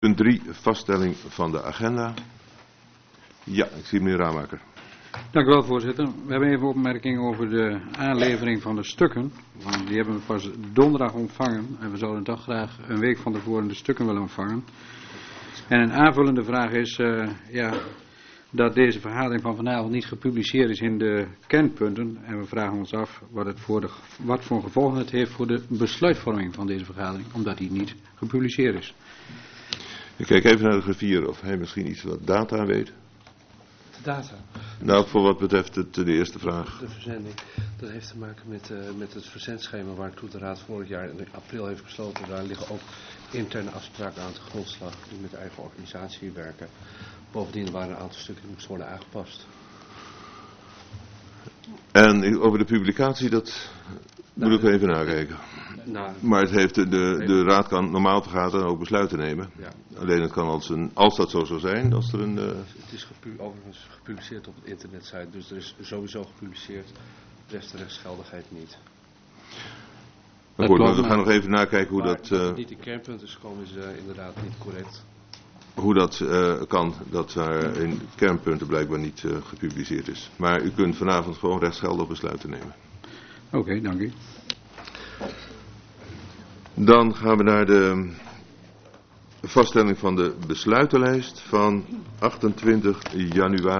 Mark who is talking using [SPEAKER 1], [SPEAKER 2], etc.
[SPEAKER 1] Punt 3, vaststelling van de agenda. Ja, ik zie meneer Ramaker.
[SPEAKER 2] Dank u wel, voorzitter. We hebben even opmerkingen over de aanlevering van de stukken. Want die hebben we pas donderdag ontvangen. En we zouden toch graag een week van tevoren de stukken willen ontvangen. En een aanvullende vraag is dat deze vergadering van vanavond niet gepubliceerd is in de kernpunten. En we vragen ons af wat voor gevolgen het heeft voor de besluitvorming van deze vergadering. Omdat die niet gepubliceerd is.
[SPEAKER 1] Ik kijk even naar de griffier of hij misschien iets wat data weet.
[SPEAKER 3] De data?
[SPEAKER 1] Nou, voor wat betreft de eerste vraag.
[SPEAKER 3] De verzending. Dat heeft te maken met het verzendschema waartoe de Raad vorig jaar in april heeft besloten. Daar liggen ook interne afspraken aan de grondslag die met de eigen organisatie werken. Bovendien waren een aantal stukken die moesten worden aangepast.
[SPEAKER 1] En over de publicatie, dat moet ik even nakijken. Maar het heeft de Raad kan normaal vergaderen en ook besluiten nemen. Ja. Alleen het kan als dat zo zou zijn, als er een...
[SPEAKER 3] Het is overigens gepubliceerd op het internetsite, dus er is sowieso gepubliceerd. De rest de rechtsgeldigheid niet.
[SPEAKER 1] Maar goed, we gaan nog even nakijken hoe dat...
[SPEAKER 3] het niet in kernpunten is gekomen is inderdaad niet correct.
[SPEAKER 1] Hoe dat kan, dat daar in kernpunten blijkbaar niet gepubliceerd is. Maar u kunt vanavond gewoon rechtsgeldig besluiten nemen.
[SPEAKER 2] Oké, dank u.
[SPEAKER 1] Dan gaan we naar de vaststelling van de besluitenlijst van 28 januari.